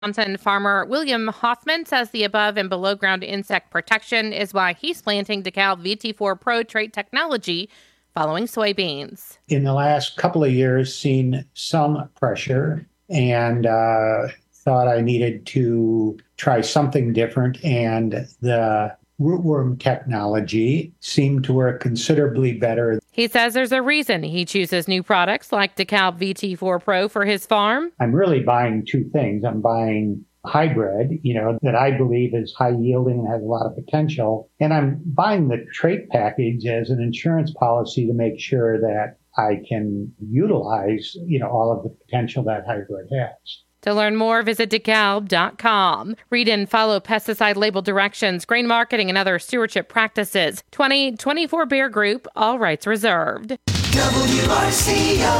Wisconsin farmer William Hoffman says the above and below ground insect protection is why he's planting DeKalb VT4 Pro trait technology following soybeans. In the last couple of years, seen some pressure and thought I needed to try something different. And the rootworm technology seemed to work considerably better. He says there's a reason he chooses new products like DeKalb VT4 Pro for his farm. I'm really buying two things. I'm buying hybrid, that I believe is high yielding and has a lot of potential. And I'm buying the trait package as an insurance policy to make sure that I can utilize, all of the potential that hybrid has. To learn more, visit DeKalb.com. Read and follow pesticide label directions, grain marketing, and other stewardship practices. 2024 Bear Group, all rights reserved. WRCO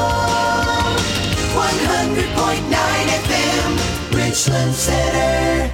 100.9 FM, Richland Center.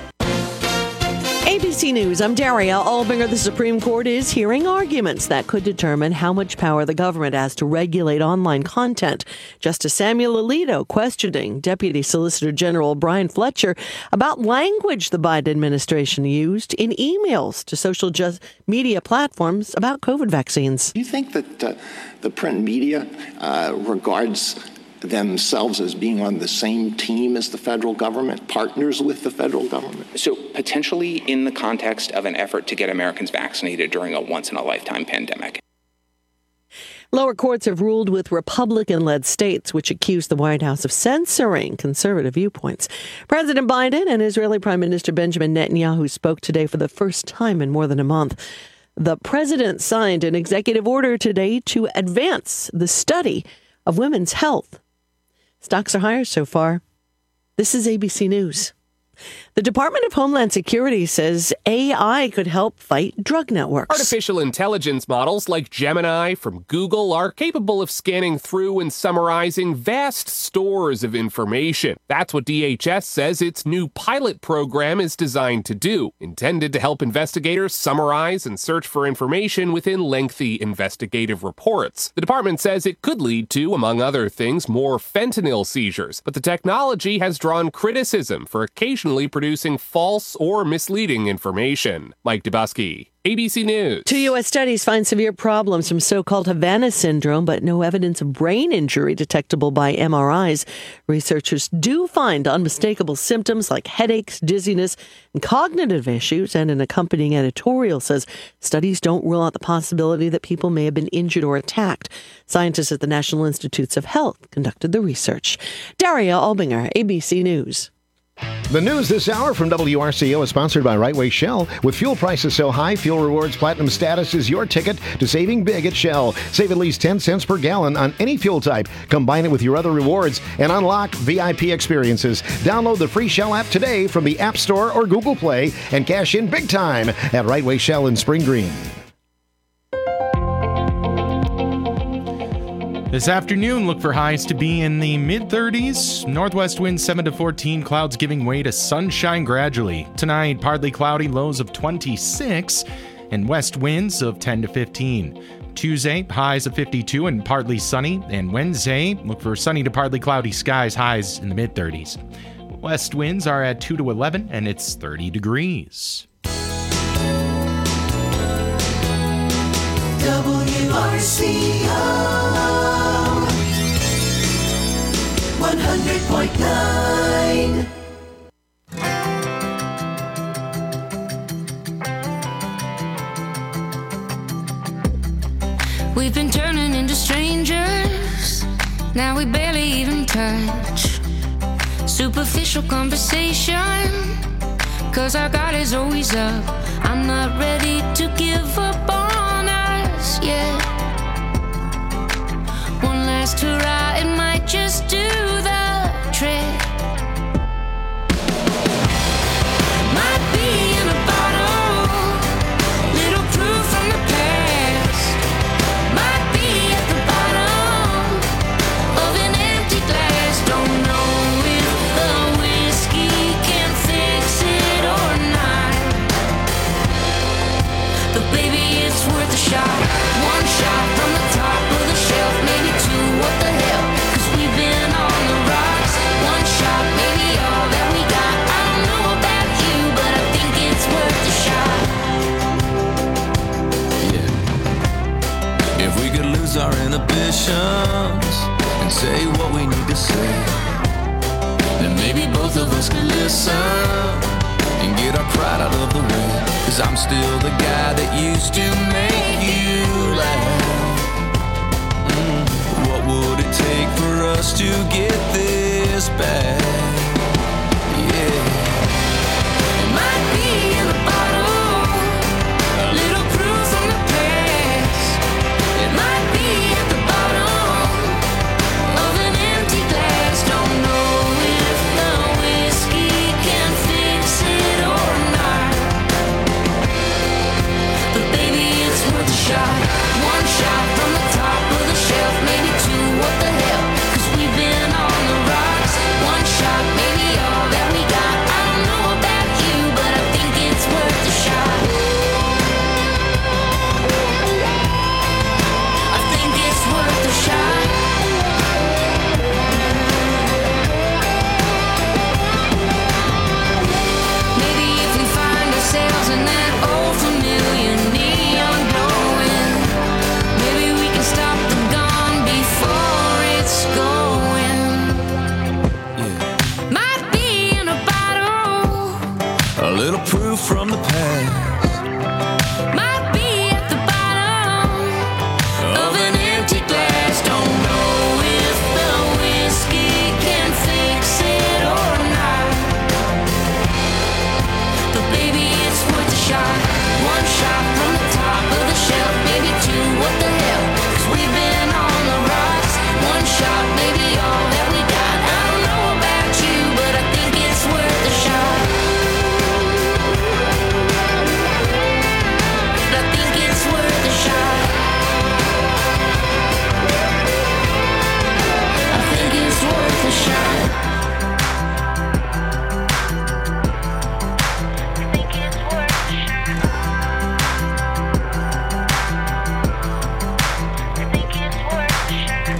ABC News, I'm Daria Albinger. The Supreme Court is hearing arguments that could determine how much power the government has to regulate online content. Justice Samuel Alito questioning Deputy Solicitor General Brian Fletcher about language the Biden administration used in emails to social media platforms about COVID vaccines. Do you think that the print media regards themselves as being on the same team as the federal government, partners with the federal government? So potentially in the context of an effort to get Americans vaccinated during a once-in-a-lifetime pandemic. Lower courts have ruled with Republican-led states which accuse the White House of censoring conservative viewpoints. President Biden and Israeli Prime Minister Benjamin Netanyahu spoke today for the first time in more than a month. The president signed an executive order today to advance the study of women's health. Stocks are higher so far. This is ABC News. The Department of Homeland Security says AI could help fight drug networks. Artificial intelligence models like Gemini from Google are capable of scanning through and summarizing vast stores of information. That's what DHS says its new pilot program is designed to do, intended to help investigators summarize and search for information within lengthy investigative reports. The department says it could lead to, among other things, more fentanyl seizures, but the technology has drawn criticism for occasionally producing false or misleading information. Mike Dubusky, ABC News. 2 U.S. studies find severe problems from so-called Havana syndrome, but no evidence of brain injury detectable by MRIs. Researchers do find unmistakable symptoms like headaches, dizziness, and cognitive issues, and an accompanying editorial says studies don't rule out the possibility that people may have been injured or attacked. Scientists at the National Institutes of Health conducted the research. Daria Albinger, ABC News. The news this hour from WRCO is sponsored by Right Way Shell. With fuel prices so high, Fuel Rewards Platinum status is your ticket to saving big at Shell. Save at least 10 cents per gallon on any fuel type. Combine it with your other rewards and unlock VIP experiences. Download the free Shell app today from the App Store or Google Play and cash in big time at Right Way Shell in Spring Green. This afternoon, look for highs to be in the mid-30s. Northwest winds 7 to 14, clouds giving way to sunshine gradually. Tonight, partly cloudy, lows of 26, and west winds of 10 to 15. Tuesday, highs of 52 and partly sunny. And Wednesday, look for sunny to partly cloudy skies, highs in the mid-30s. West winds are at 2 to 11, and it's 30 degrees. WRCO 100.9. We've been turning into strangers. Now we barely even touch. Superficial conversation, 'cause our guard is always up. I'm not ready to give up on us yet. One last hurrah, it might just do the trick. Might be in a bottle, little proof from the past. Might be at the bottom of an empty glass. Don't know if the whiskey can fix it or not, but baby, it's worth a shot. One shot from the top of the shelf, maybe two, what the hell, 'cause we've been emotions and say what we need to say. Then maybe both of us could listen and get our pride out of the way. 'Cause I'm still the guy that used to make you laugh. What would it take for us to get this back? Yeah. It might be in the bottle, a little proof from the past. It might be at the bottom of an empty glass. Don't know if the whiskey can fix it or not, but baby it's worth a shot. One shot from the top of the shelf, maybe two, what the hell, 'cause we've been on the rocks. One shot, maybe all that we got. I don't know about you, but I think it's worth a shot. I think it's worth a shot. Maybe if we find ourselves in that old familiar neon glowing, maybe we can stop the gun before it's going. Might be in a bottle, a little proof from the past. Might be at the bottom of an empty glass. Don't know if the whiskey can fix it or not, but baby it's worth a shot. One shot from the top of the shelf, maybe two, what the hell, 'cause we've been on the rocks. One shot, maybe all that we got. I don't know about you, but I think it's worth a shot. I think it's worth a shot. I think it's worth a shot. I think it's worth a shot. I think it's worth a shot.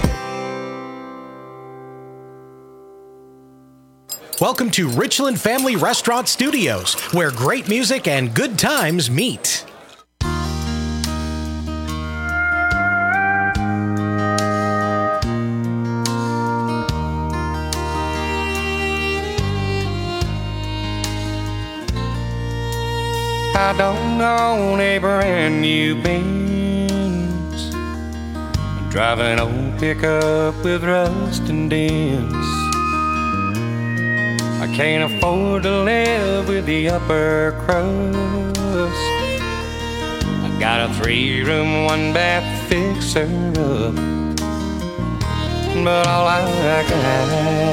Welcome to Richland Family Restaurant Studios, where great music and good times meet. I don't own a brand new Benz. I'm driving old pickup with rust and dents. I can't afford to live with the upper crust. I got a 3-room, 1-bath fixer-up, but all I got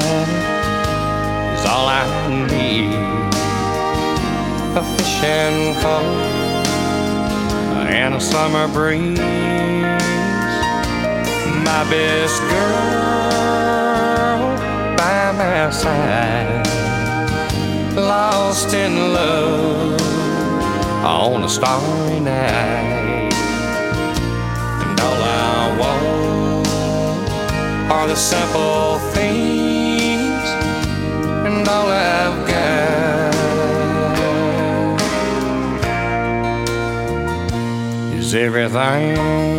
is all I need. A fishing pole and a summer breeze. My best girl by my side, lost in love on a starry night. And all I want are the simple things, and all I've got is everything.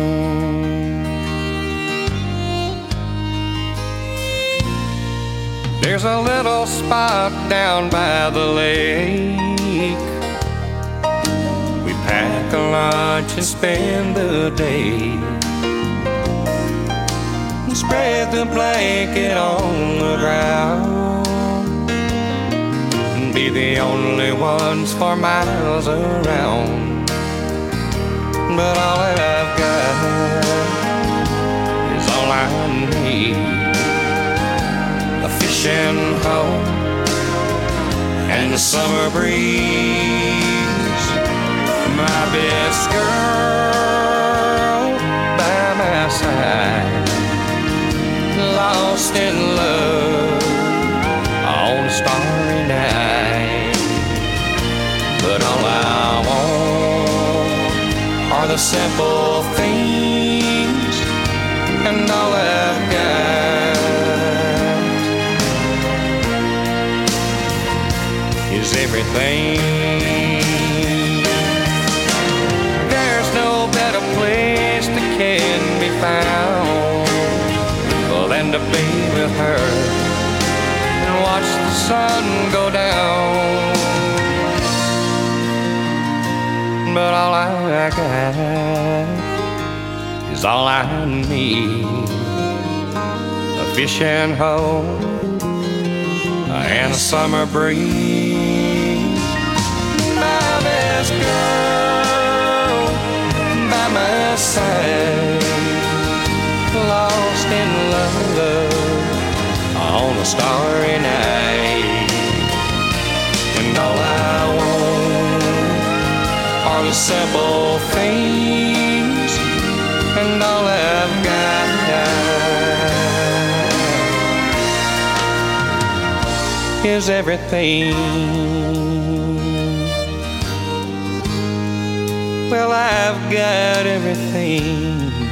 There's a little spot down by the lake. We pack a lunch and spend the day, and spread the blanket on the ground, and be the only ones for miles around. But all that I've got is all I need. A fishing hole and the summer breeze. My best girl by my side, lost in love on a starry night. But all I want are the simple things, and all I've got is everything. There's no better place that can be found her and watch the sun go down. But all I got is all I need. A fishing hole and a summer breeze. My best girl by my side, lost in love on a starry night. And all I want are the simple things, and all I've got is everything. Well, I've got everything.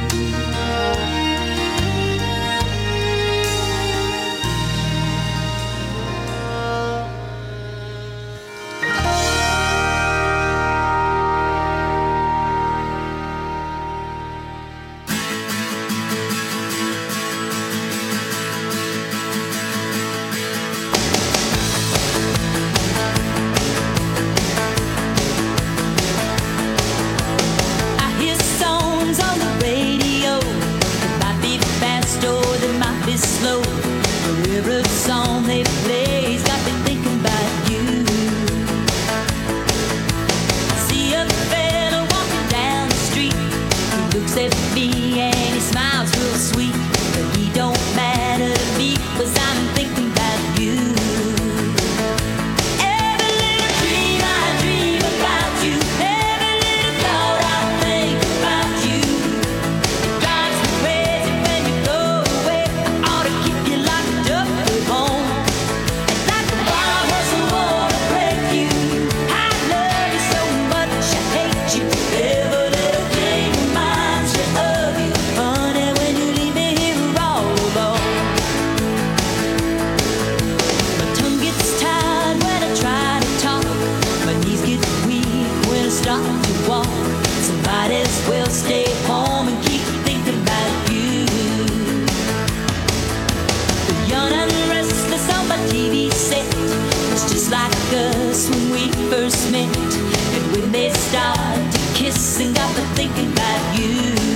Slow, whatever song they play's got me thinking about you. I see a fella walking down the street. He looks at me and he smiles real sweet, but he don't matter to me 'cause I'm thinking about you. Every little dream I dream about you, every little thought I think about you. It drives me crazy when you go away. Keep you locked up at home, and like a wild horse I wanna break you. I love you so much I hate you. Every little thing reminds me of you, honey. When you leave me here all alone, my tongue gets tired when I try to talk. My knees get weak when I start to walk. Somebody's will stay home and keep thinking about you. Young and restless on my TV set. It's just like us when we first met. And when they start to kiss and got me thinking about you.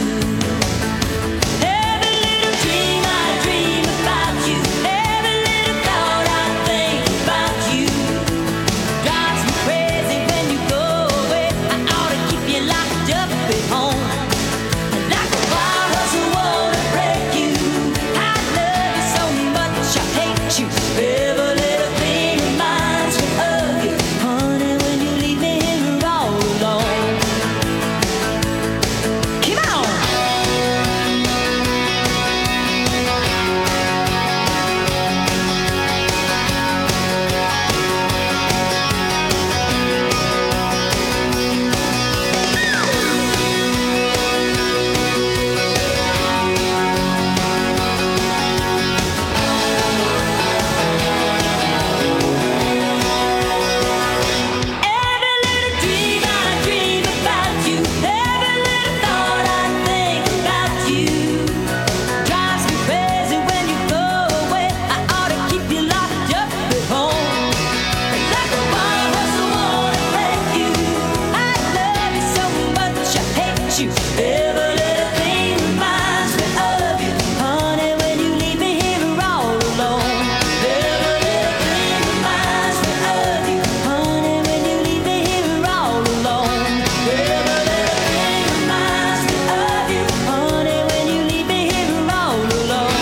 Every little dream I dream about you, every little thought I think about you. Drives me crazy when you go away. I ought to keep you locked up at home. Like a wild horse I wanna break you. I love you so much I hate you. Every little thing reminds me of you, honey. When you leave me here all alone. Come on. Every little dream I dream about you, every little thought I think about you. Drives me crazy when you go away. I ought to keep you locked up at home. Like a wild horse I wanna break you. I love you so much I hate you. Every little thing reminds me of you, honey. When you leave me here all alone. Every little thing reminds me of you, honey. When you leave me here all alone. Every little thing reminds me of you, honey. When you leave me here all alone.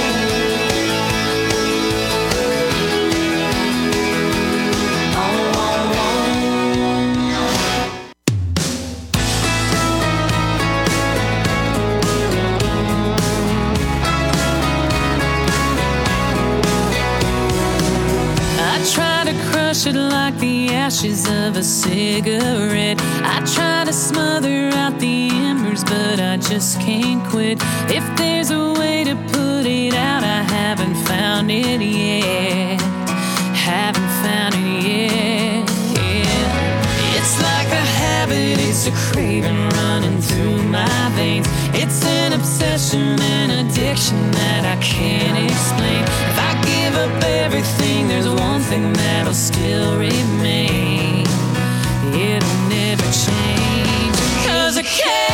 I try to crush it like the ashes of a cigarette. I try to smother out the embers, but I just can't quit. If there's a way to put it out, I haven't found it yet. Haven't found it yet. Yeah. It's like a habit, it's a craving running through my veins. It's an obsession and a addiction that I can't explain. If I give up everything, there's one thing that'll still remain. It'll never change. 'Cause I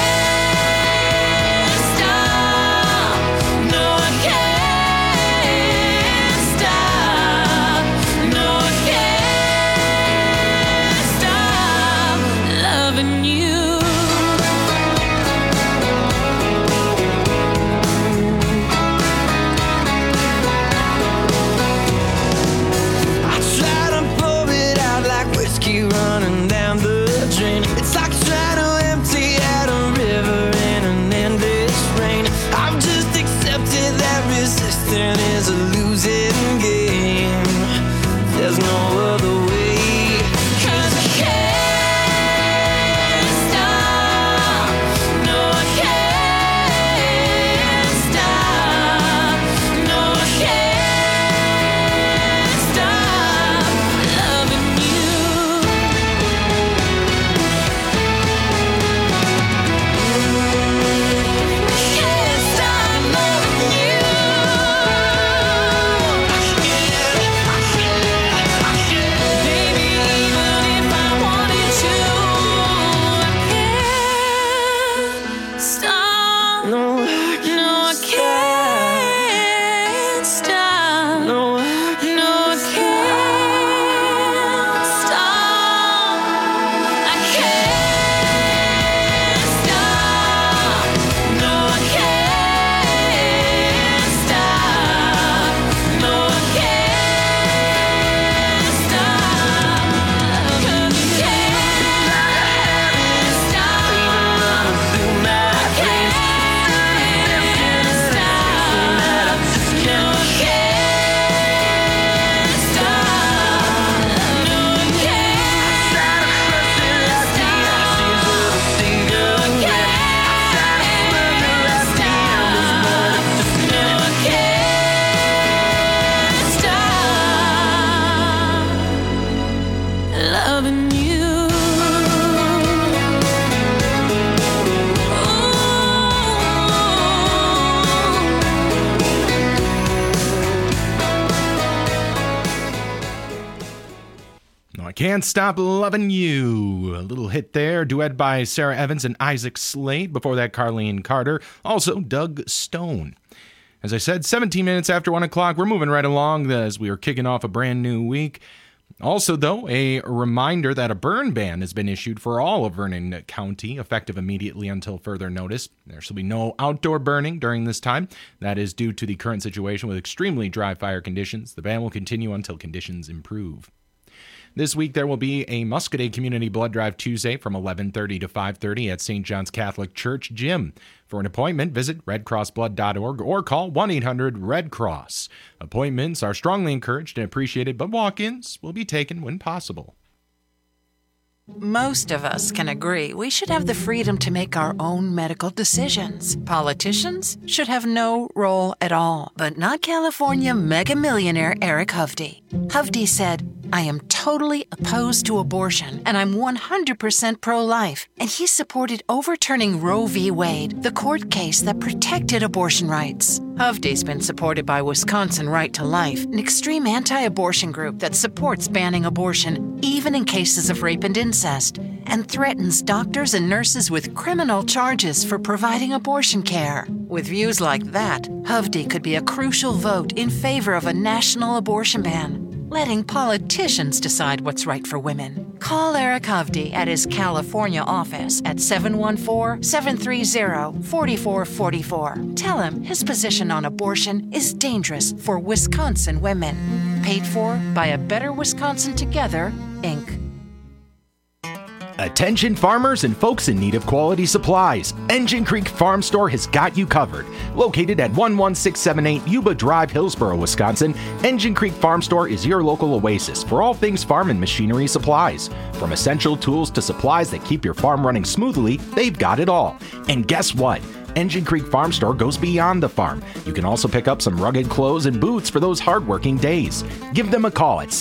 can't stop. No, I can't stop. No, I can't stop loving you. I try to pour it out like whiskey running down the drain. It's like trying to empty out a river in an endless rain. I've just accepted that resisting is a losing game. There's no other way. 'Cause I can't stop. No, I can't stop. No, I can't stop loving you. Can't stop loving you. Baby, even if I wanted to, I can't stop. No, I can't stop. No, I can't stop. I can't stop. No, I can't stop. No, I can't stop. 'Cause I can't stop. Even running through my veins, can't stop. No, I can't stop. No, I can't stop. No, I can't stop. No, I can't stop loving you. No, I Can't Stop Loving You. A little hit there. Duet by Sarah Evans and Isaac Slade. Before that, Carlene Carter. Also, Doug Stone. As I said, 17 minutes after 1 o'clock, we're moving right along as we are kicking off a brand new week. Also, though, a reminder that a burn ban has been issued for all of Vernon County, effective immediately until further notice. There shall be no outdoor burning during this time. That is due to the current situation with extremely dry fire conditions. The ban will continue until conditions improve. This week, there will be a Muscadet Community Blood Drive Tuesday from 11:30 to 5:30 at St. John's Catholic Church Gym. For an appointment, visit redcrossblood.org or call 1-800-RED-CROSS. Appointments are strongly encouraged and appreciated, but walk-ins will be taken when possible. Most of us can agree we should have the freedom to make our own medical decisions. Politicians should have no role at all, but not California mega millionaire Eric Hovde. Hovde said, "I am totally opposed to abortion, and I'm 100% pro-life." And he supported overturning Roe v. Wade, the court case that protected abortion rights. Hovde's been supported by Wisconsin Right to Life, an extreme anti-abortion group that supports banning abortion, even in cases of rape and incest, and threatens doctors and nurses with criminal charges for providing abortion care. With views like that, Hovde could be a crucial vote in favor of a national abortion ban, letting politicians decide what's right for women. Call Eric Hovde at his California office at 714-730-4444. Tell him his position on abortion is dangerous for Wisconsin women. Paid for by A Better Wisconsin Together, Inc. Attention farmers and folks in need of quality supplies. Engine Creek Farm Store has got you covered. Located at 11678 Yuba Drive, Hillsboro, Wisconsin, Engine Creek Farm Store is your local oasis for all things farm and machinery supplies. From essential tools to supplies that keep your farm running smoothly, they've got it all. And guess what? Engine Creek Farm Store goes beyond the farm. You can also pick up some rugged clothes and boots for those hardworking days. Give them a call at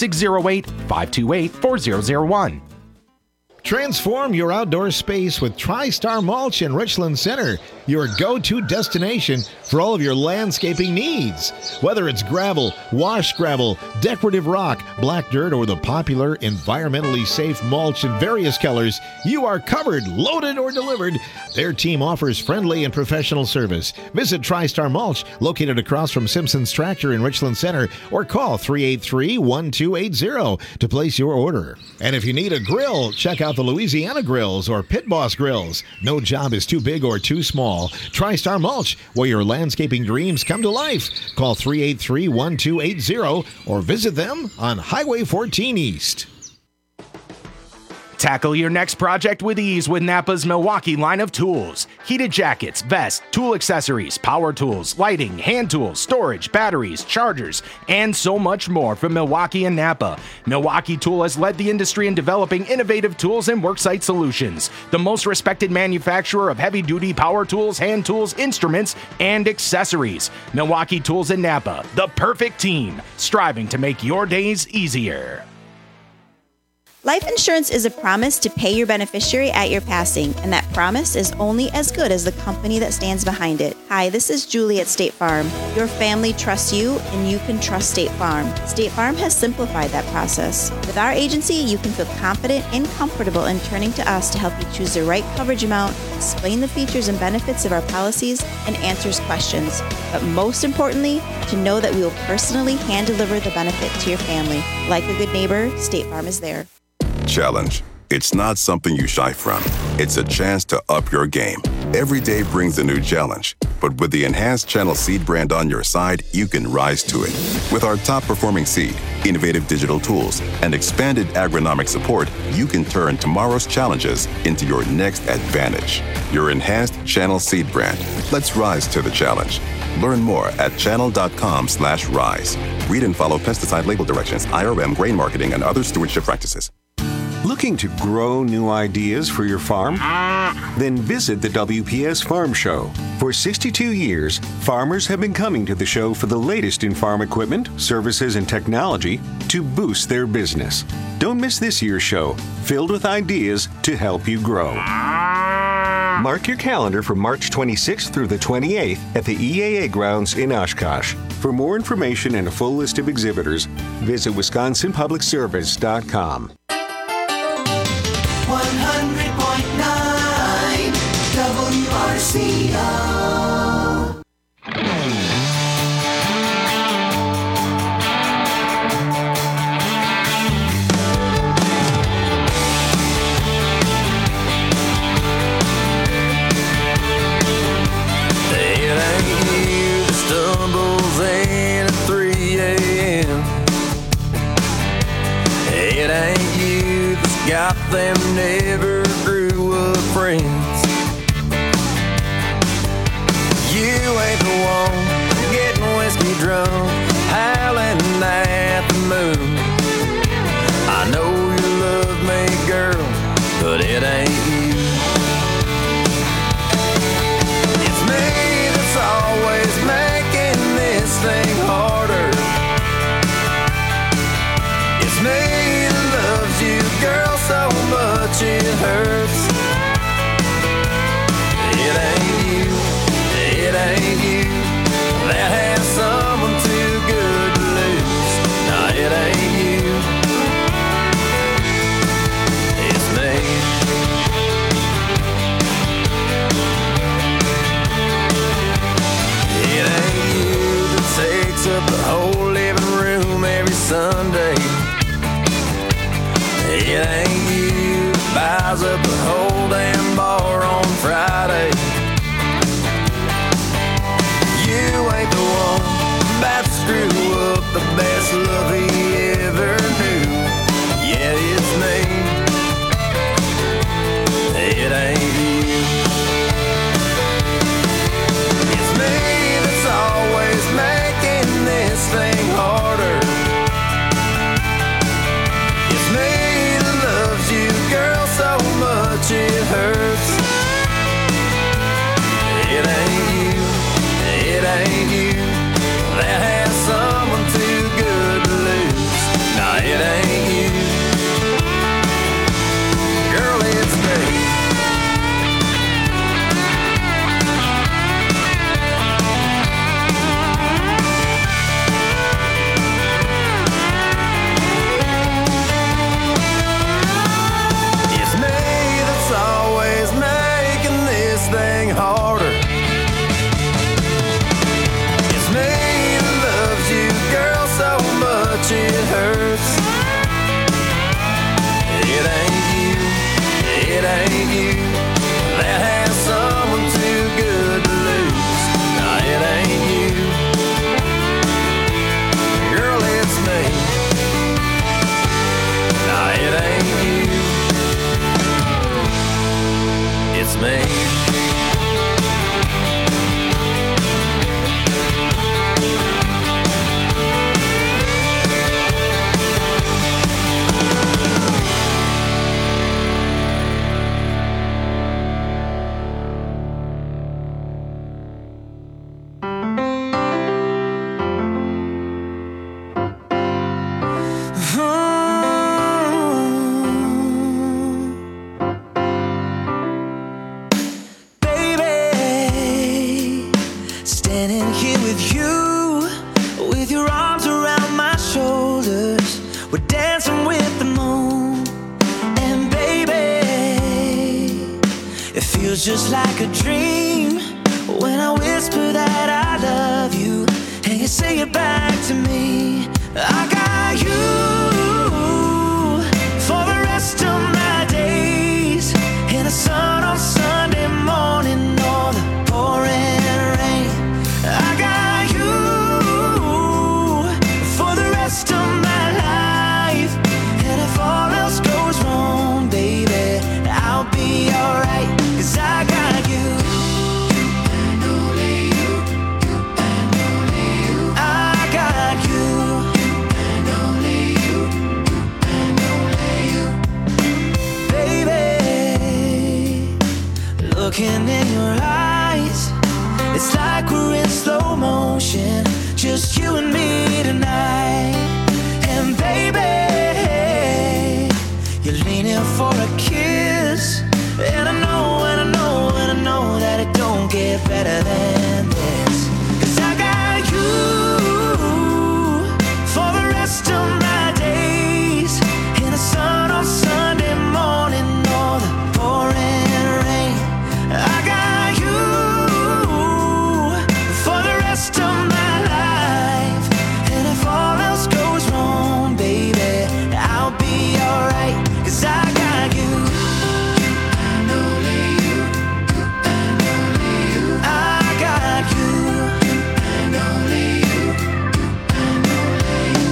608-528-4001. Transform your outdoor space with TriStar Mulch in Richland Center. your go-to destination for all of your landscaping needs. Whether it's gravel, wash gravel, decorative rock, black dirt, or the popular environmentally safe mulch in various colors, you are covered, loaded, or delivered. Their team offers friendly and professional service. Visit TriStar Mulch, located across from Simpson's Tractor in Richland Center, or call 383-1280 to place your order. And if you need a grill, check out the Louisiana Grills or Pit Boss Grills. No job is too big or too small. TriStar Mulch, where your landscaping dreams come to life. Call 383-1280 or visit them on Highway 14 East. Tackle your next project with ease with Napa's Milwaukee line of tools. Heated jackets, vests, tool accessories, power tools, lighting, hand tools, storage, batteries, chargers, and so much more from Milwaukee and Napa. Milwaukee Tool has led the industry in developing innovative tools and worksite solutions. The most respected manufacturer of heavy-duty power tools, hand tools, instruments, and accessories. Milwaukee Tools and Napa, the perfect team, striving to make your days easier. Life insurance is a promise to pay your beneficiary at your passing, and that promise is only as good as the company that stands behind it. Hi, this is Julie at State Farm. Your family trusts you, and you can trust State Farm. State Farm has simplified that process. With our agency, you can feel confident and comfortable in turning to us to help you choose the right coverage amount, explain the features and benefits of our policies, and answers questions. But most importantly, to know that we will personally hand deliver the benefit to your family. Like a good neighbor, State Farm is there. Challenge. It's not something you shy from. It's a chance to up your game. Every day brings a new challenge. But with the enhanced Channel Seed brand on your side, you can rise to it. With our top-performing seed, innovative digital tools, and expanded agronomic support, you can turn tomorrow's challenges into your next advantage. Your enhanced Channel Seed brand. Let's rise to the challenge. Learn more at channel.com/rise. Read and follow pesticide label directions, IRM, grain marketing, and other stewardship practices. Looking to grow new ideas for your farm? Then visit the WPS Farm Show. For 62 years, farmers have been coming to the show for the latest in farm equipment, services, and technology to boost their business. Don't miss this year's show, filled with ideas to help you grow. Mark your calendar for March 26th through the 28th at the EAA grounds in Oshkosh. For more information and a full list of exhibitors, visit WisconsinPublicService.com. 100.9 WRCO. It ain't you that stumbles in at 3 a.m. It ain't you that's got them never grew up friends. You ain't the one getting whiskey drunk, howling at the moon. I know you love me, girl, but it ain't you. It's me that's always making this thing harder. It's me that loves you, girl, so much it hurts. It ain't you that has someone too good to lose. No, it ain't you, it's me. It ain't you that takes up the whole living room every Sunday. It ain't you that buys up the whole damn bar on Friday. You ain't the one about to screw up the best love he ever knew. Yeah, it's me. It ain't you. It's me that's always making this thing harder. It's me that loves you, girl, so much it hurts. It ain't you. It ain't you that has someone too good to lose. Feels just like a dream when I whisper that I love you and you say it back to me. I got you for the rest of my days, in the sun on Sunday morning or the pouring rain. I got you for the rest of my life, and if all else goes wrong, baby, I'll be alright, 'cause I got you. And only you, and only you. I got you. And only you, and only you. Baby, looking in your eyes, it's like we're in slow motion, just you and me tonight. And baby, you're leaning for a kiss, and I know, and I know, and I know that it don't get better than this. 'Cause I got you for the rest of my days, in the sun on Sunday morning or the pouring rain. I got you for the rest of my life, and if all else goes wrong, baby, I'll be alright, 'cause I got you. And only you, and only you. I got you. And only you, and only you.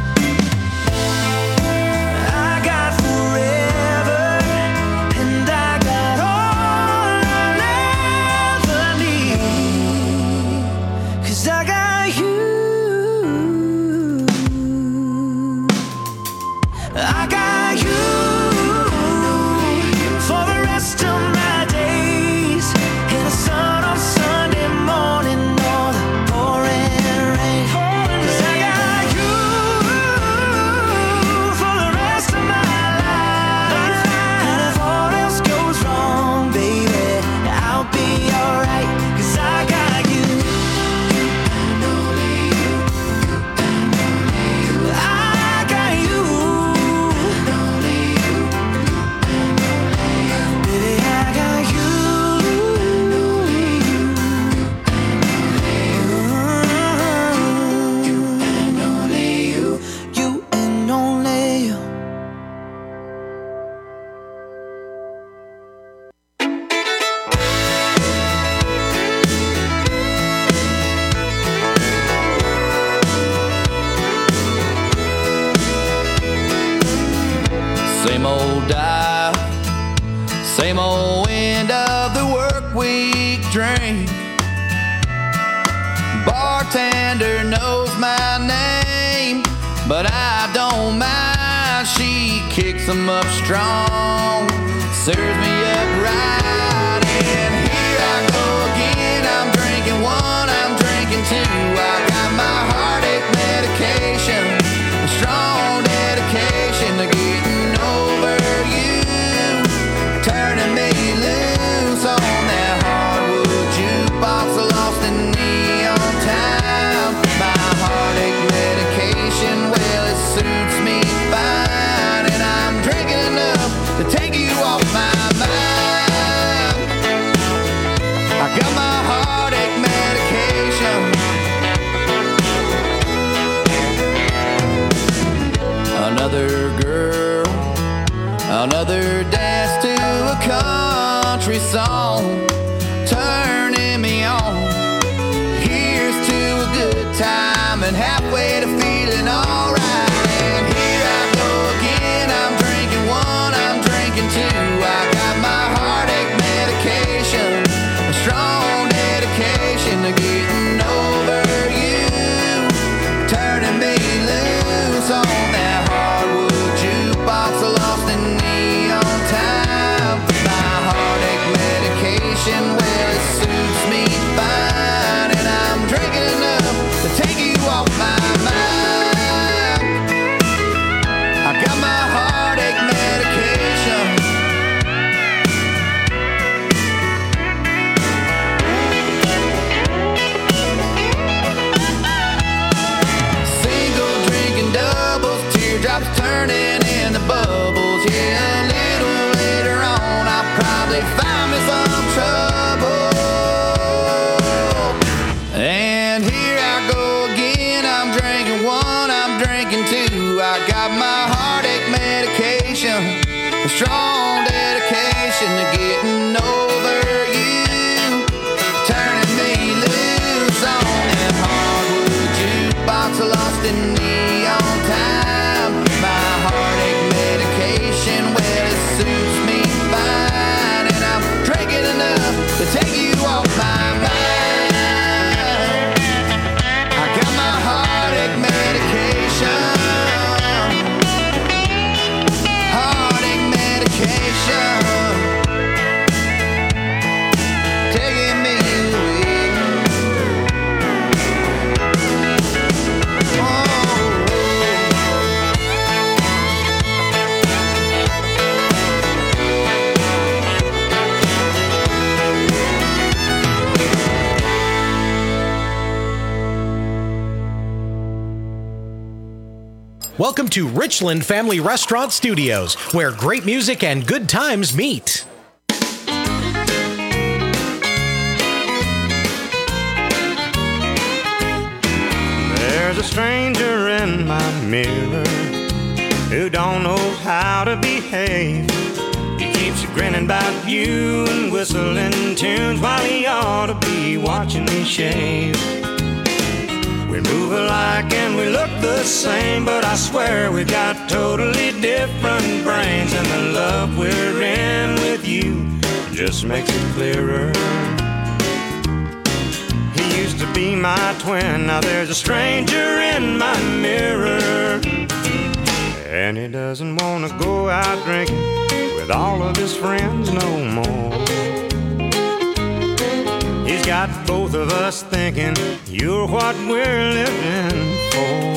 I got forever, and I got all I'll ever need, 'cause I got you. I got you for the rest of my days, in the sun on Sunday morning or the pouring rain. 'Cause I got you for the rest of my life, and if all else goes wrong, baby, I'll be alright, 'cause I got you. And only you, and only you. I got you. And only you, and only you. Baby, I got you. And only you, and only you. You and only you. Same old dial, same old end of the work week drink. Bartender knows my name, but I don't mind. She kicks 'em up strong, serves me up right, and here I go again. I'm drinking one, I'm drinking two. I got my heartache medication, a strong dedication to getting over you, turning me loose on that hardwood jukebox, lost in neon time. My heartache medication, well, it suits me fine, and I'm drinking enough to take you off my mind. I got my heartache medication. Another girl, another dance to a country song, turning me on. Here's to a good time and halfway to feeling alright. And here I go again. I'm drinking one, I'm drinking two. I got my heartache medication, a strong dedication to getting over you, turning me loose on that hardwood jukebox, lost in neon time. My heartache medication, well, it suits a strong dedication to getting over you, turning me loose on that hardwood jukebox, lost in neon time. My heartache medication, well, it suits me fine, and I'm drinking enough to take you off my mind. I got my heartache medication, heartache medication, taking me away. Welcome to Richland Family Restaurant Studios, where great music and good times meet. There's a stranger in my mirror who don't know how to behave. He keeps grinning about you and whistling tunes while he ought to be watching me shave. We move alike and we look the same, but I swear we've got totally different brains, and the love we're in with you just makes it clearer. He used to be my twin, now there's a stranger in my mirror, and he doesn't want to go out drinking with all of his friends no more. He's got both of us thinking you're what we're living for.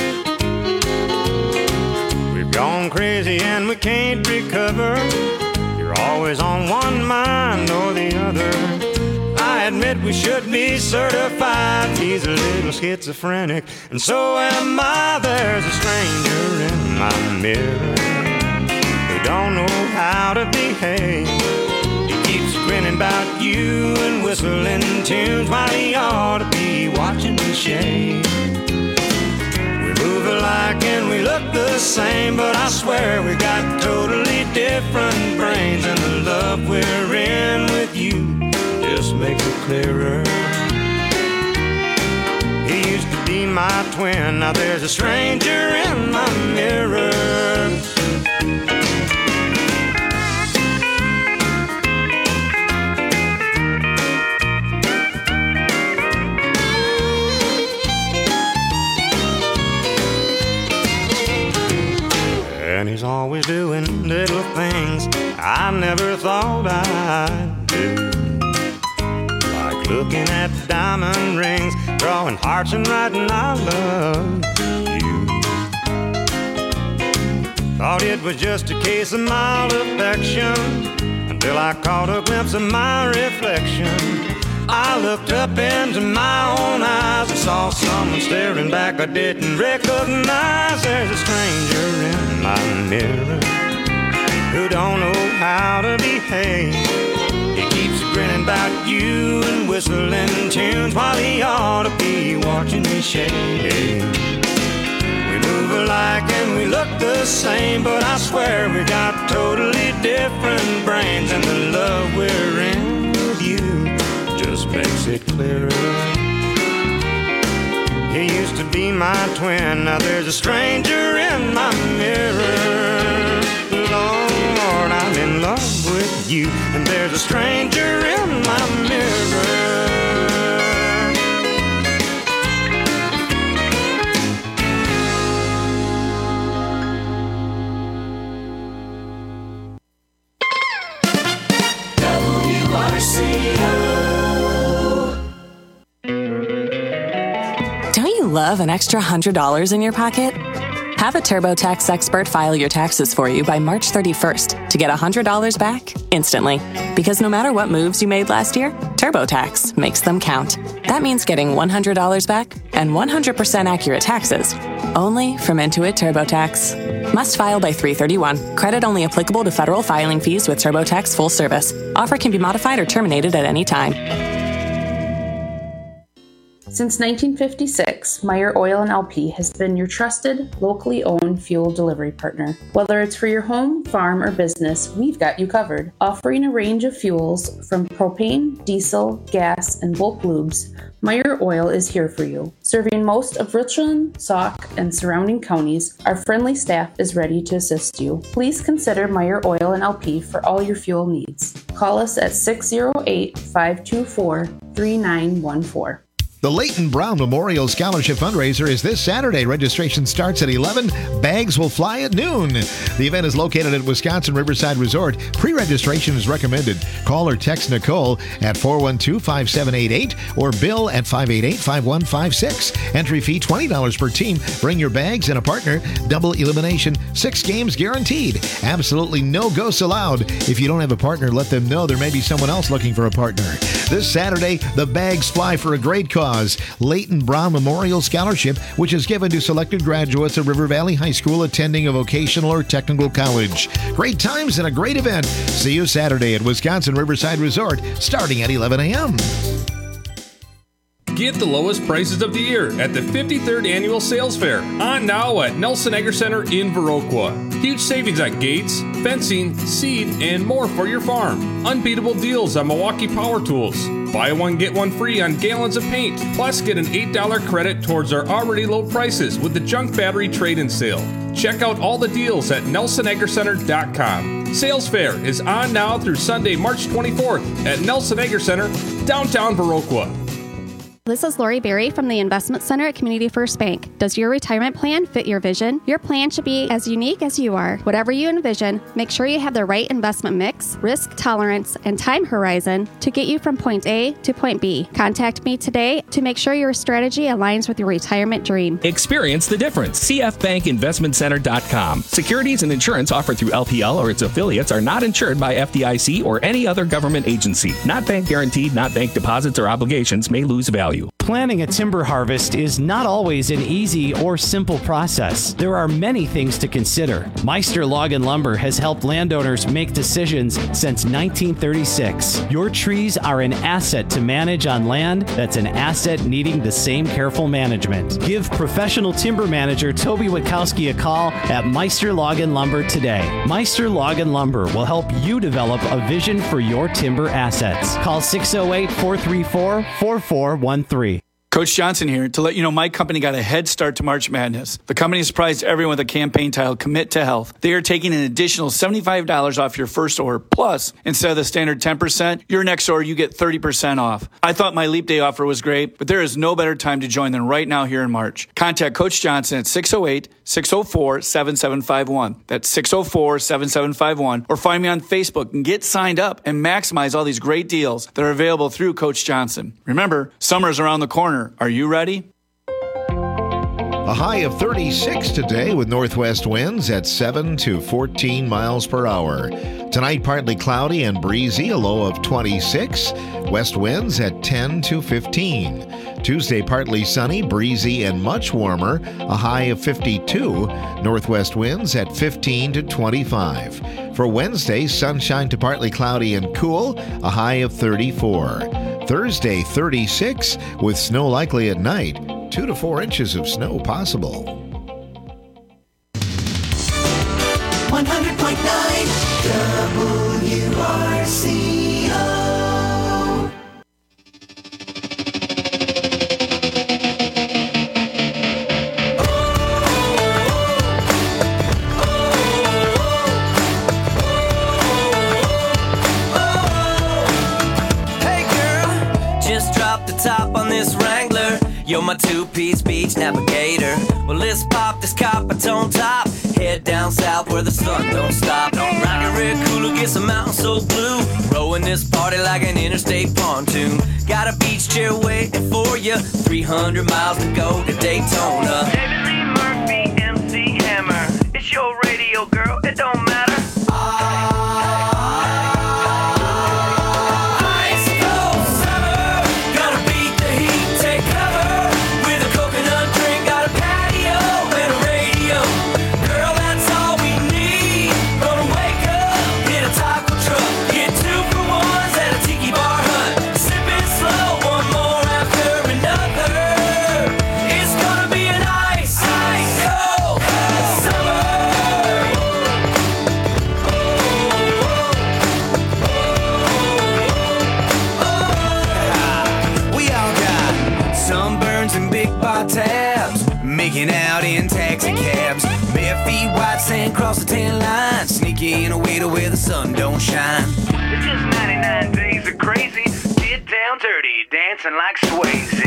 We've gone crazy and we can't recover. You're always on one mind or the other. I admit we should be certified. He's a little schizophrenic, and so am I. There's a stranger in my mirror who don't know how to behave. Keeps grinning about you and whistling tunes while he ought to be watching me shave. We move alike and we look the same, but I swear we got totally different brains, and the love we're in with you just makes it clearer. He used to be my twin, now there's a stranger in my mirror. And he's always doing little things I never thought I'd do, like looking at diamond rings, drawing hearts and writing I love you. Thought it was just a case of mild affection until I caught a glimpse of my reflection. I looked up into my own eyes and saw someone staring back I didn't recognize. There's a stranger in my mirror who don't know how to behave. He keeps grinning about you and whistling tunes while he ought to be watching me shave. We move alike and we look the same, but I swear we got totally different brains, and the love we're in with you just makes it clearer. He used to be my twin, now there's a stranger in my mirror. Lord, I'm in love with you, and there's a stranger in my mirror. Love an extra $100 in your pocket? Have a TurboTax expert file your taxes for you by March 31st to get $100 back instantly. Because no matter what moves you made last year, TurboTax makes them count. That means getting $100 back and 100% accurate taxes only from Intuit TurboTax. Must file by 3/31. Credit only applicable to federal filing fees with TurboTax full service. Offer can be modified or terminated at any time. Since 1956, Meyer Oil & LP has been your trusted, locally owned fuel delivery partner. Whether it's for your home, farm, or business, we've got you covered. Offering a range of fuels from propane, diesel, gas, and bulk lubes, Meyer Oil is here for you. Serving most of Richland, Sauk, and surrounding counties, our friendly staff is ready to assist you. Please consider Meyer Oil & LP for all your fuel needs. Call us at 608-524-3914. The Leighton Brown Memorial Scholarship Fundraiser is this Saturday. Registration starts at 11. Bags will fly at noon. The event is located at Wisconsin Riverside Resort. Pre-registration is recommended. Call or text Nicole at 412-5788 or Bill at 588-5156. Entry fee $20 per team. Bring your bags and a partner. Double elimination. 6 games guaranteed. Absolutely no ghosts allowed. If you don't have a partner, let them know there may be someone else looking for a partner. This Saturday, the bags fly for a great cause. Leighton Brown Memorial Scholarship, which is given to selected graduates of River Valley High School attending a vocational or technical college. Great times and a great event. See you Saturday at Wisconsin Riverside Resort, starting at 11 a.m. Get the lowest prices of the year at the 53rd Annual Sales Fair, on now at Nelson Agri Center in Viroqua. Huge savings on gates, fencing, seed, and more for your farm. Unbeatable deals on Milwaukee Power Tools. Buy one, get one free on gallons of paint. Plus, get an $8 credit towards our already low prices with the junk battery trade-in sale. Check out all the deals at NelsonAgriCenter.com. Sales Fair is on now through Sunday, March 24th at Nelson Agri Center, downtown Viroqua. This is Lori Berry from the Investment Center at Community First Bank. Does your retirement plan fit your vision? Your plan should be as unique as you are. Whatever you envision, make sure you have the right investment mix, risk tolerance, and time horizon to get you from point A to point B. Contact me today to make sure your strategy aligns with your retirement dream. Experience the difference. CFBankInvestmentCenter.com. Securities and insurance offered through LPL or its affiliates are not insured by FDIC or any other government agency. Not bank guaranteed, not bank deposits or obligations may lose value. Planning a timber harvest is not always an easy or simple process. There are many things to consider. Meister Log and Lumber has helped landowners make decisions since 1936. Your trees are an asset to manage on land that's an asset needing the same careful management. Give professional timber manager Toby Wachowski a call at Meister Log and Lumber today. Meister Log and Lumber will help you develop a vision for your timber assets. Call 608-434-4413. Coach Johnson here to let you know my company got a head start to March Madness. The company has surprised everyone with a campaign titled Commit to Health. They are taking an additional $75 off your first order. Plus, instead of the standard 10%, your next order you get 30% off. I thought my Leap Day offer was great, but there is no better time to join than right now here in March. Contact Coach Johnson at 608-604-7751. That's 604-7751. Or find me on Facebook and get signed up and maximize all these great deals that are available through Coach Johnson. Remember, summer is around the corner. Are you ready? A high of 36 today with northwest winds at 7 to 14 miles per hour. Tonight, partly cloudy and breezy, a low of 26. West winds at 10 to 15. Tuesday, partly sunny, breezy, and much warmer, a high of 52. Northwest winds at 15 to 25. For Wednesday, sunshine to partly cloudy and cool, a high of 34. Thursday, 36, with snow likely at night. 2 to 4 inches of snow possible. 100.9 WRCO. Top on this Wrangler, you're my two-piece beach navigator. Well, let's pop this Coppertone top, head down south where the sun don't stop. Rock a red cooler, get some mountain so blue, rowing this party like an interstate pontoon. Got a beach chair waiting for you, 300 miles to go to Daytona. David Lee Murphy, MC Hammer, it's your radio, girl, it don't matter. One more after another. hot tabs, making out in taxi cabs. Bare feet, white sand, cross the tan line, sneaking away to where the sun don't shine. It's just 99 days of crazy, get down dirty, dancing like Swayze.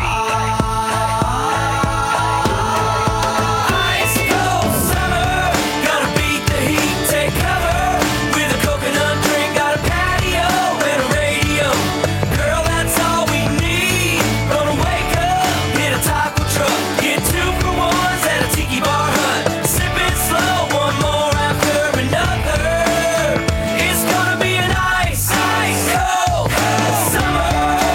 Ice cold summer, gonna beat the heat, take cover with a coconut drink, got a patio and a radio. Girl, that's all we need. Gonna wake up, hit a taco truck, get 2 for 1s at a tiki bar hut. Sip it slow, one more after another. It's gonna be an ice cold summer.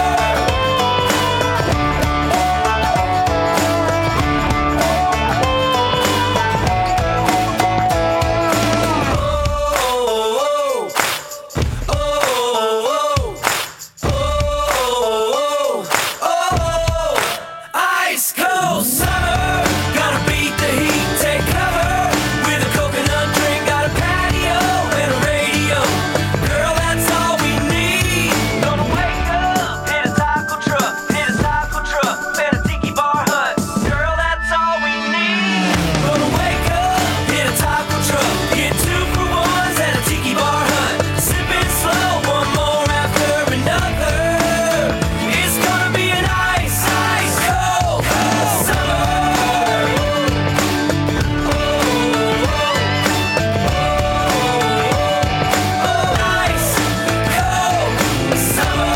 Ice cold summer, gonna beat the heat, take cover with a coconut drink, got a patio and a radio. Girl, that's all we need. Gonna wake up, hit a taco truck, and a tiki bar hut. Girl, that's all we need. Gonna wake up, hit a taco truck, get 2 for 1s at a tiki bar hut. Sip it slow, one more after another. It's gonna be an ice cold summer. Ice cold summer.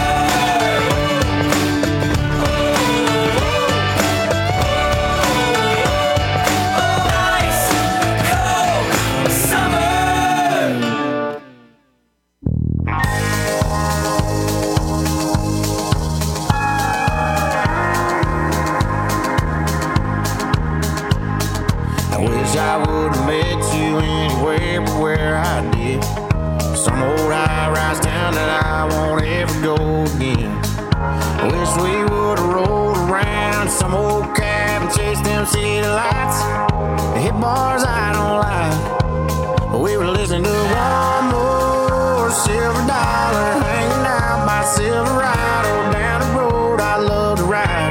Ice cold summer. I wish I would've met you anywhere but where I did. Some old high-rise town that I won't ever go again. I wish we would've rolled around some old cab and chased them city lights. They hit bars I don't like, but we were listening to one more silver dollar, hanging out by Silverado down the road I love to ride.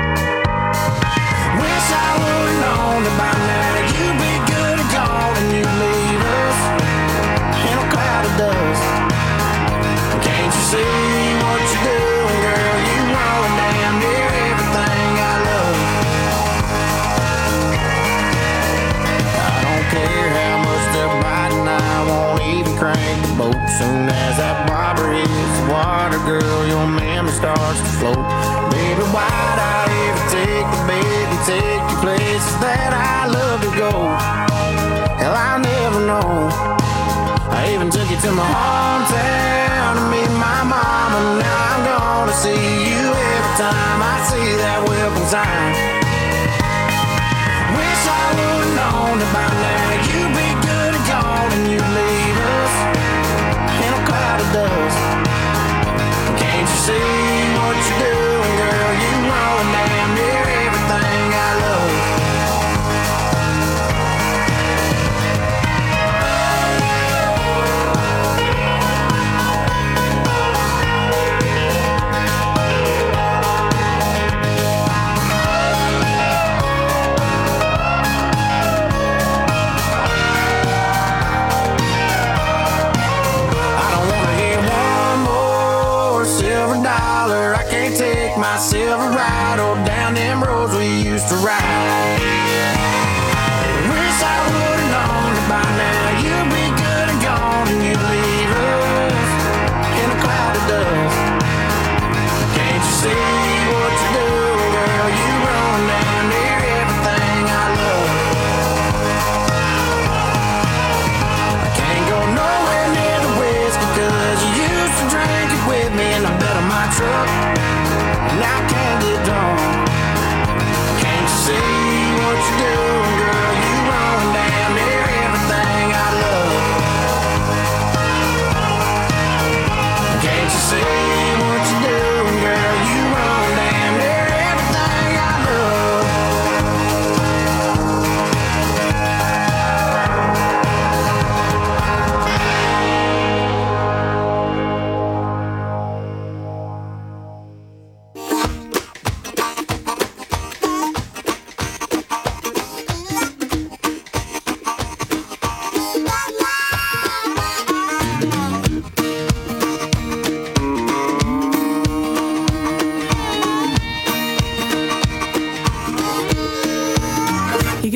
Wish I would've known that by now you'd be good and gone and you'd leave us in a cloud of dust. Can't you see what you're doing, girl? You ruin damn near everything I love. I don't care how much they're biting, I won't even crank the boat. Soon as that bobber hits the water, girl, your memory starts to float. Baby, why'd I ever take the bait and take you places that I love to go? Hell, I'll never know. I even took you to my hometown to meet my mama. Now I'm gonna see you every time I see that welcome sign. Wish I would've known that by now you'd be good and gone and you'd leave us in a cloud of dust. Can't you see what you're doing, girl? You ruin damn near everything I love. My Silverado down them roads we used to ride. Wish I would've known that by now you'd be good and gone and you'd leave us in a cloud of dust. Can't you see what you're doing, girl? You run down near everything I love. I can't go nowhere near the whiskey 'cause you used to drink it with me in the bed of my truck. And I can't get drunk. Can't you see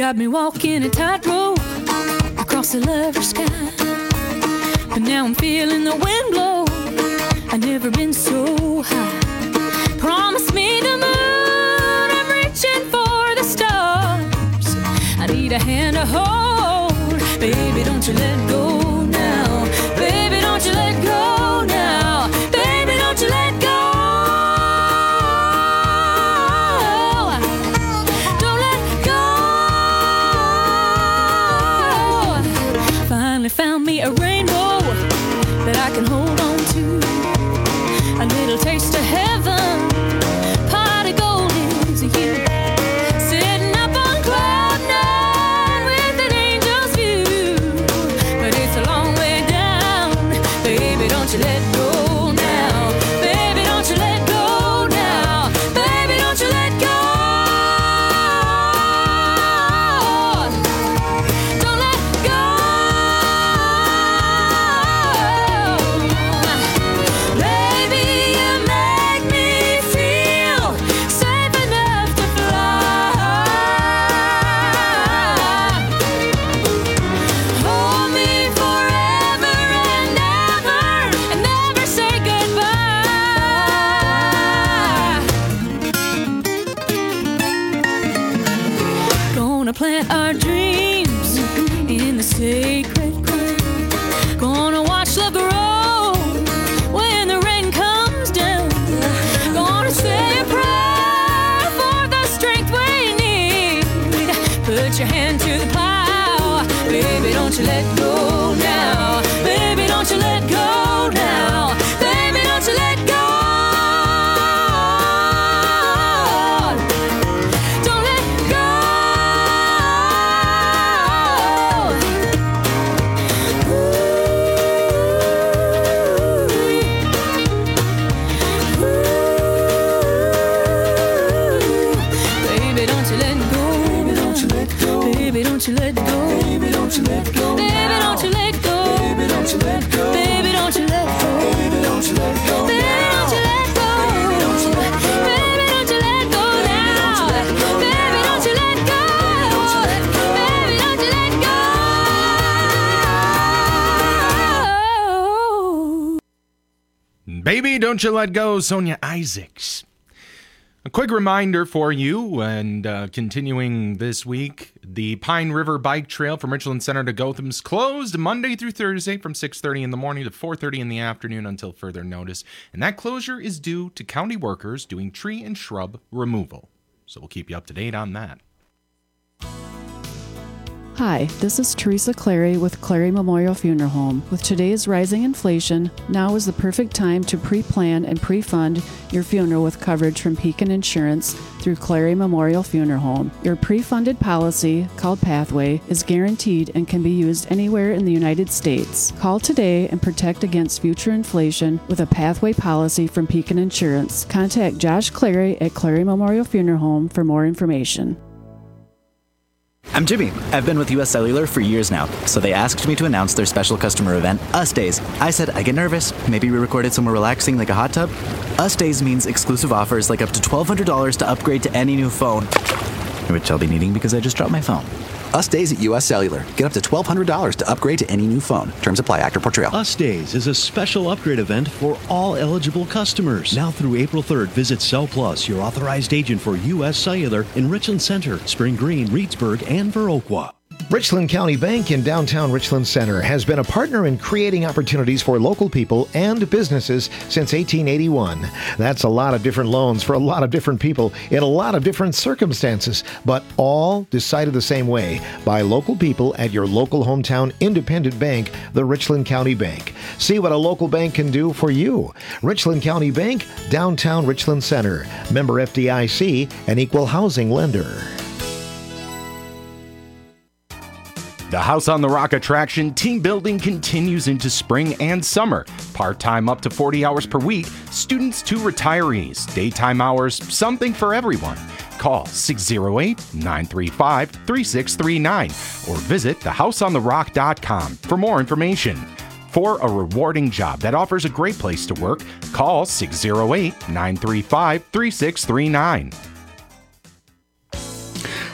got me walking a tightrope across the lovely sky. But now I'm feeling the wind blow. I've never been so high. Promise me the moon, I'm reaching for the stars. I need a hand to hold. Baby, don't you let go now. Baby, don't you let go now. Baby, don't you let go. Don't let go. Finally found me a rainbow that I can hold on to. A little taste of heaven. Pot of gold is you. Sitting up on cloud nine with an angel's view. But it's a long way down. Baby, don't you let go now. Baby, don't you let go now. Baby, don't you let go. Don't let go. Baby, you make me feel safe enough to fly. Hold me forever and never say goodbye. Gonna plant our dreams in the sacred ground. Gonna watch the grow when the rain comes down. Gonna say a prayer for the strength we need. Put your hand to the plow. Baby, don't you let go now. Baby, don't you let go now. Baby, don't you let go. Don't let go. Baby, don't you let go. Baby, don't you let go. Baby, don't you let go. Baby, don't you let go. Baby, don't you let go. Baby, don't you let go. Baby, don't you let go. Baby, don't you let go. Baby, don't you let go. Baby, don't you let go. Baby, don't you let go now. Baby, don't you let go. Baby, don't you let go. Baby, Don't You Let Go, Sonia Isaacs. A quick reminder for you, and continuing this week, the Pine River Bike Trail from Richland Center to Gotham's closed Monday through Thursday from 6:30 in the morning to 4:30 in the afternoon until further notice. And that closure is due to county workers doing tree and shrub removal. So we'll keep you up to date on that. Hi, this is Teresa Clary with Clary Memorial Funeral Home. With today's rising inflation, now is the perfect time to pre-plan and pre-fund your funeral with coverage from Pekin Insurance through Clary Memorial Funeral Home. Your pre-funded policy, called Pathway, is guaranteed and can be used anywhere in the United States. Call today and protect against future inflation with a Pathway policy from Pekin Insurance. Contact Josh Clary at Clary Memorial Funeral Home for more information. I'm Jimmy. I've been with US Cellular for years now, so they asked me to announce their special customer event, Us Days. I said, I get nervous. Maybe we recorded somewhere relaxing like a hot tub? Us Days means exclusive offers like up to $1,200 to upgrade to any new phone, which I'll be needing because I just dropped my phone. Us Days at US Cellular. Get up to $1,200 to upgrade to any new phone. Terms apply. Actor Portrayal. Us Days is a special upgrade event for all eligible customers. Now through April 3rd, visit Cell Plus, your authorized agent for US Cellular in Richland Center, Spring Green, Reedsburg, and Viroqua. Richland County Bank in downtown Richland Center has been a partner in creating opportunities for local people and businesses since 1881. That's a lot of different loans for a lot of different people in a lot of different circumstances, but all decided the same way by local people at your local hometown independent bank, the Richland County Bank. See what a local bank can do for you. Richland County Bank, downtown Richland Center. Member FDIC, an equal housing lender. The House on the Rock attraction team building continues into spring and summer. Part-time up to 40 hours per week, students to retirees, daytime hours, something for everyone. Call 608-935-3639 or visit thehouseontherock.com for more information. For a rewarding job that offers a great place to work, call 608-935-3639.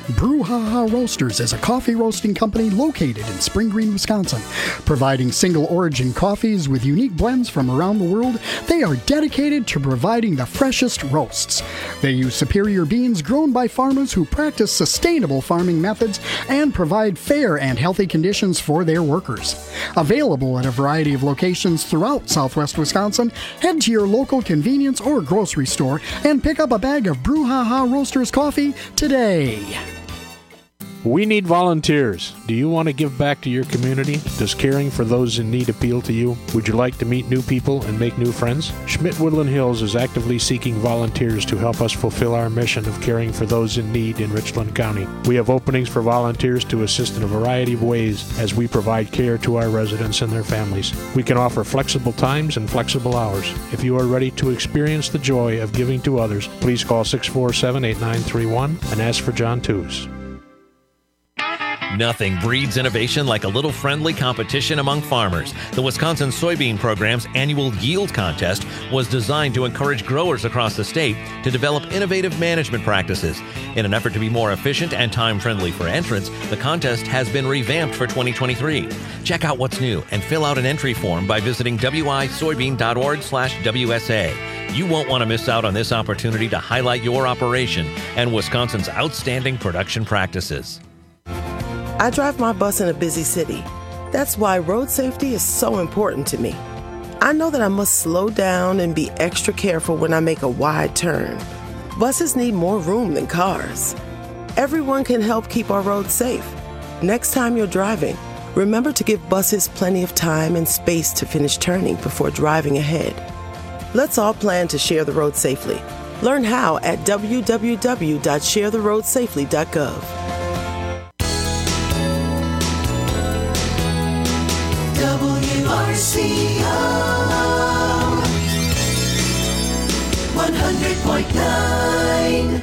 Brouhaha Roasters is a coffee roasting company located in Spring Green, Wisconsin. Providing single origin coffees with unique blends from around the world, they are dedicated to providing the freshest roasts. They use superior beans grown by farmers who practice sustainable farming methods and provide fair and healthy conditions for their workers. Available at a variety of locations throughout southwest Wisconsin, head to your local convenience or grocery store and pick up a bag of Brouhaha Roasters coffee today. We need volunteers. Do you want to give back to your community? Does caring for those in need appeal to you? Would you like to meet new people and make new friends? Schmidt Woodland Hills is actively seeking volunteers to help us fulfill our mission of caring for those in need in Richland County. We have openings for volunteers to assist in a variety of ways as we provide care to our residents and their families. We can offer flexible times and flexible hours. If you are ready to experience the joy of giving to others, please call 647-8931 and ask for John Tews. Nothing breeds innovation like a little friendly competition among farmers. The Wisconsin Soybean Program's annual Yield Contest was designed to encourage growers across the state to develop innovative management practices. In an effort to be more efficient and time-friendly for entrants, the contest has been revamped for 2023. Check out what's new and fill out an entry form by visiting wisoybean.org/WSA. You won't want to miss out on this opportunity to highlight your operation and Wisconsin's outstanding production practices. I drive my bus in a busy city. That's why road safety is so important to me. I know that I must slow down and be extra careful when I make a wide turn. Buses need more room than cars. Everyone can help keep our roads safe. Next time you're driving, remember to give buses plenty of time and space to finish turning before driving ahead. Let's all plan to share the road safely. Learn how at www.sharetheroadsafely.gov. WRCO 100.9.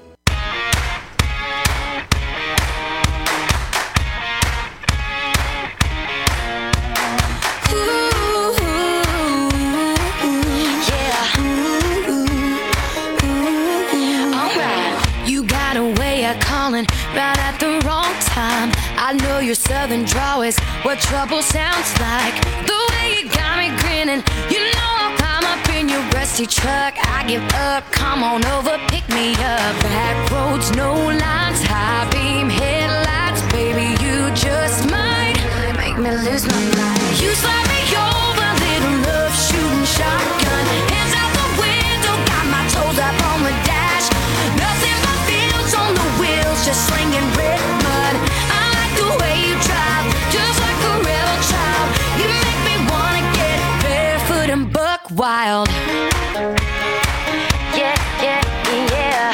Right at the wrong time. I know your southern drawl is what trouble sounds like. The way you got me grinning, you know I'll climb up in your rusty truck. I give up, come on over, pick me up. Back roads, no lines, high beam headlights. Baby, you just might make me lose my mind. You slide me over, little love shooting shotgun. Hands out the window, got my toes up on the dash. Nothing but fields on the wheels, just slinging red mud. I like the way you drive, just like a rebel child. You make me wanna get barefoot and buck wild. Yeah, yeah, yeah.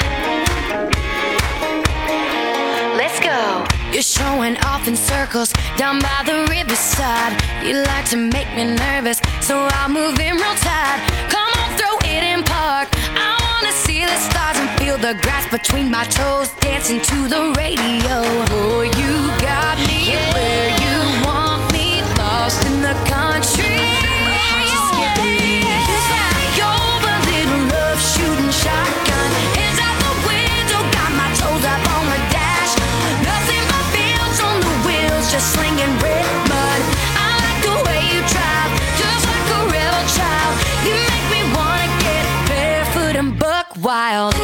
Let's go. You're showing off in circles down by the riverside. You like to make me nervous, so I'll move in real tight. Come on, throw it in park. I wanna see the stars and feel the grass between my toes, dancing to the radio. Oh, you got me where you want me, lost in the country. You slide me over, little love shooting shotgun. Hands out the window, got my toes up on the dash. Nothing but fields on the wheels, just slinging red mud. I like the way you drive, just like a rebel child. You make me wanna get barefoot and buck wild.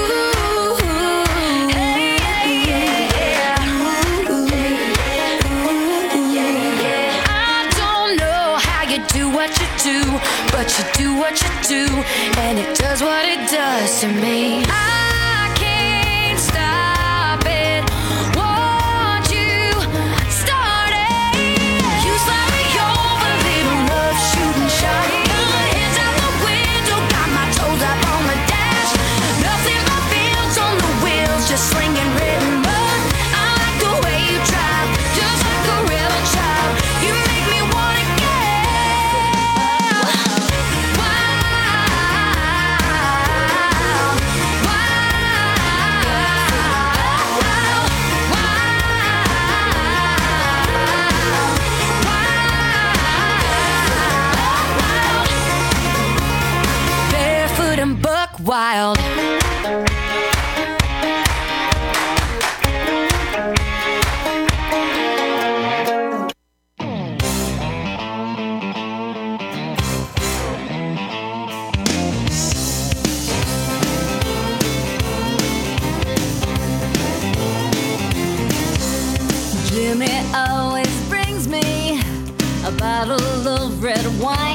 But you do what you do, and it does what it does to me. I can't stop it. Want you started. You slide me over, little love shooting shotgun. Hands out the window, got my toes up on the dash. Nothing but fields on the wheels, just slinging red mud. I like the way you drive, just like a rebel child. You make me wanna get wild.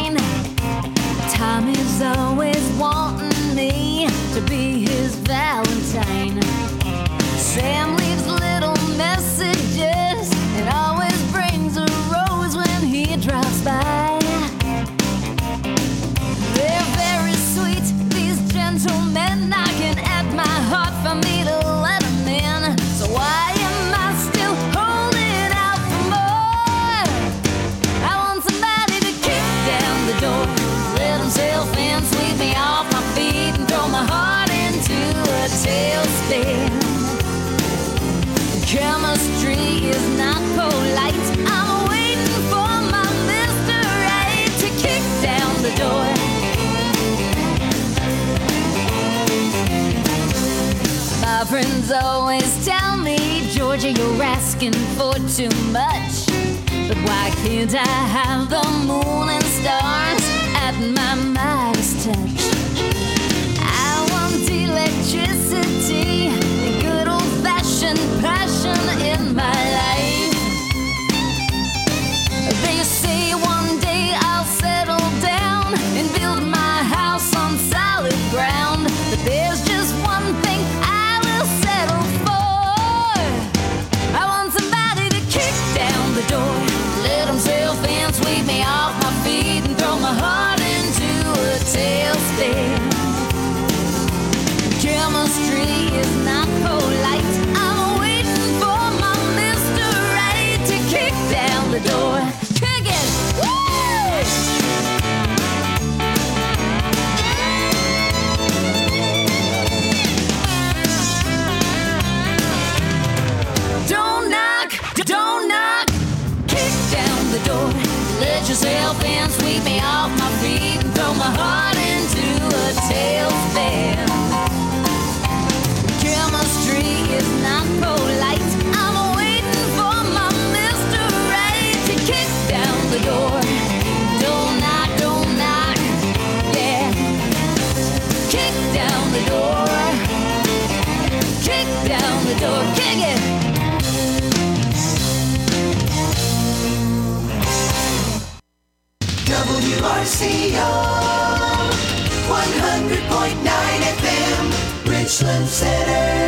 mine. Tommy's always wanting me to be his Valentine. Sam leaves little messages and always brings a rose when he drops by. They're very sweet, these gentlemen, knocking at my heart for me to let them in. So why am I still holding out for more? I want somebody to kick down the door, let himself in, sweep me off my feet, and throw my heart into a tailspin. Chemistry is not polite. I'm waiting for my Mr. Right to kick down the door. My friends always tell me, Georgia, you're asking for too much. But why can't I have the moon and stars at my Midas touch? I want electricity and good old-fashioned passion in my life. They say one day I'll settle down and build my house on solid ground. But there's just one thing I will settle for. I want somebody to kick down the door, let himself in, sweep me off my feet, and throw my heart into a tailspin. Chemistry is not polite. I'm waiting for my Mr. Right to kick down the door. Kick it! Woo! Don't knock, don't knock. Kick down the door. Let yourself in, sweep me off my feet, and throw my heart into a tailspin. Chemistry is not polite. I'm waiting for my Mr. Right to kick down the door. Don't knock, yeah. Kick down the door. Kick down the door. Kick it. WRCO 100.9 FM, Richland Center.